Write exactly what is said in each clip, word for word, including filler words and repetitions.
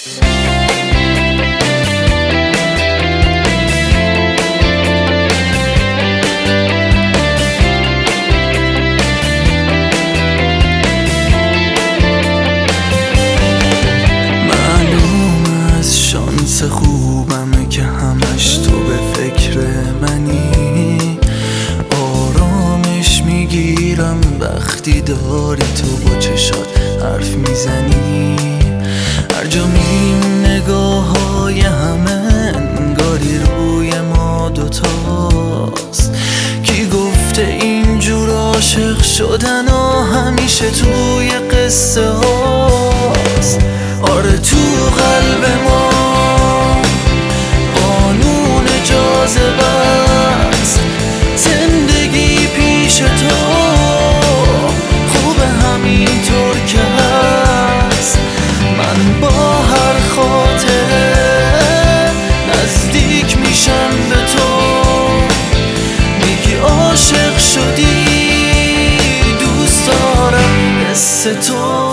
خوبمه که همش تو به فکر منی، آرامش میگیرم وقتی داری تو با چشات حرف میزنی. هر جا میریم نگاه های همه انگاری روی ما دوتاست. کی گفته اینجور عاشق شدن و همیشه توی قصه هاست؟ آره تو قلب ما زندگی پیش تو خوبه همینطور که هست. من با هر خاطره نزدیک میشم به تو، میگی عاشق شدی دوست دارم قصه تو.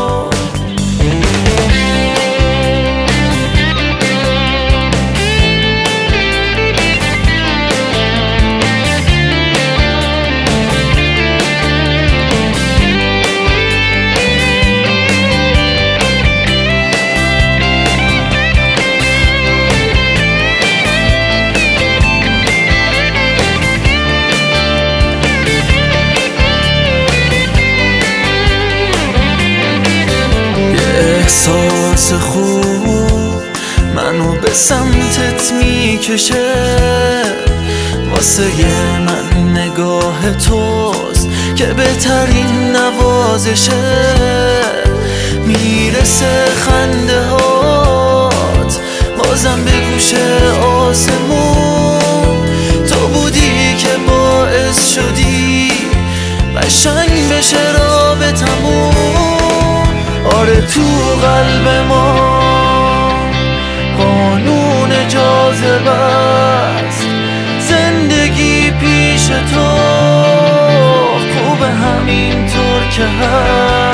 احساس خوب منو به سمتت میکشه، واسه من نگاه توست که بهترین نوازشه. میرسه خنده هات بازم به گوش آسمون، تو بودی که باعث شدی قشنگ بشه رابطمون. آره تو قلب ما قانون جاذبه است، زندگی پیش تو خوبه همینطور که هست.